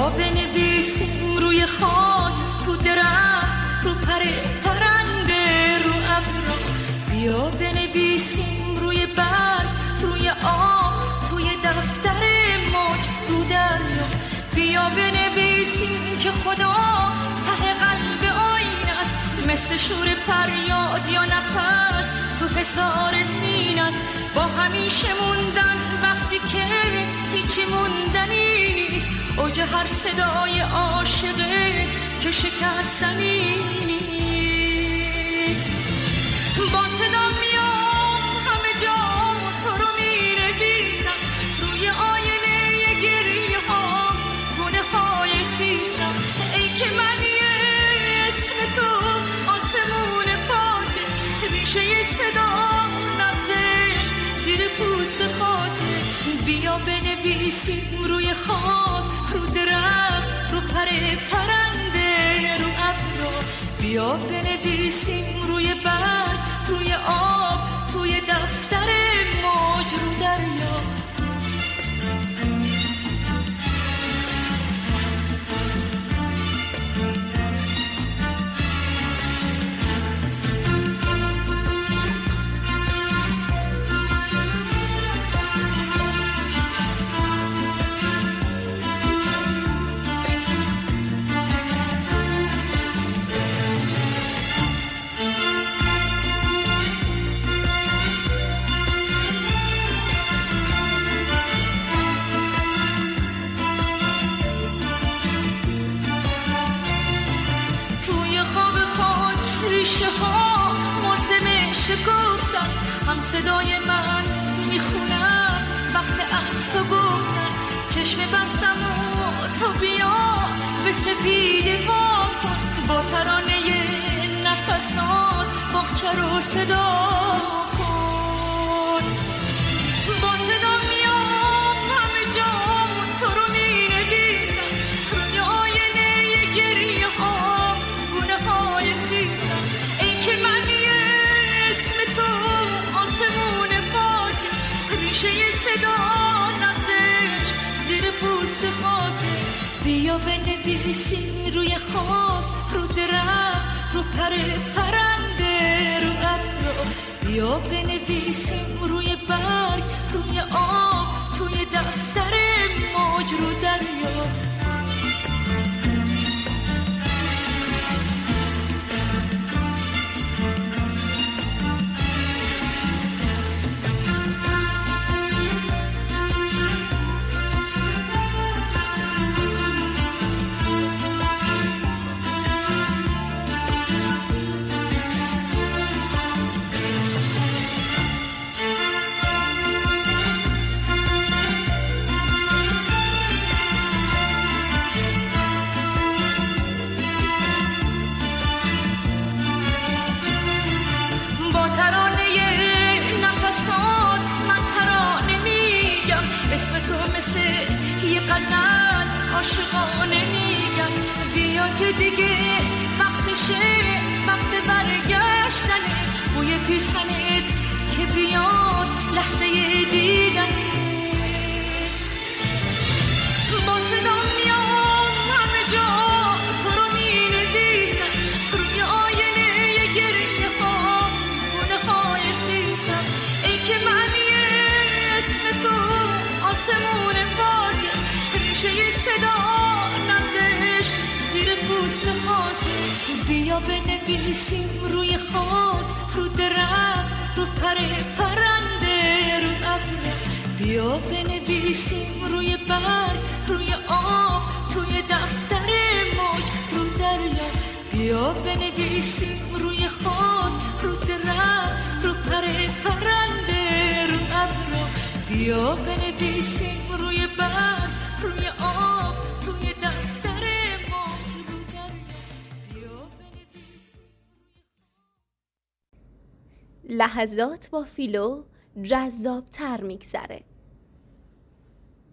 بنویسیم روی خاک، رو درخت، رو پرنده، رو ابر. بیا بنویسیم روی برگ، روی آب، توی دفتر موج، رو دریا. بیا بنویسیم که خدا ته قلب آینه است، مثل شور فریاد یا نفس تو حصار سینه است. با همیشه موندن وقتی که هیچی موندنی نیست، اوج هر صدای عاشقه که شکستنی نیست. با صدا میام همه جا تو رو می‌نویسم، روی آینه گریه ها گونه های خیسم. ای که من اسم تو آسمون پاکه، ریشه صدا نبزش زیر پوست خاکه. بیا بنویسیم روی خاک، رو درخت، رو پرنده، رو ابر. بیا بنویسیم روی برگ، روی آب، توی دفتر موج، رو دریا. هم صدای من میخونم وقت از تو گفتن، چشم بستم و تو بیا به سپیده واکن. با ترانه نفسات باغچه رو صدا کن. با صدا میام همه جا تو رو مینویسم، روی آینه گریه ها گونه های خیسم. ای که من اسم تو آسمون پاکه، ریشه صدا نبزش زیر پوست خاکه. بیا بنویسیم روی خاک، رو درخت، رو پرنده، رو ابر. بیا بنویسیم روی برگ، روی آب، توی دفتر موج، رو دریا. عاشقانه میگم بیا که دیگه وقتشه، وقت برگشتنه. بوی پیرهنت که بیاد لحظه دیدنه. با صدا میام همه جا تو رو مینویسم، روی آینه گریه ها گونه های خیسم. ای که من اسم تو آسمون پاکه، ریشه صدا نبزش زیر پوست خاکه. بیا بنویسیم روی خاک، رو درخت، رو پرنده، رو ابر. بیا بنویسیم روی برگ، روی آب، توی دفتر موج، رو دریا. بیا بنویسیم روی خاک، رو درخت، رو پرنده، رو ابر. بیا بنویسیم روی برگ، روی آب، توی دفتر موج، رو دریا. بیا بنویسیم. لحظات با فیلو جذاب‌تر می‌گذره.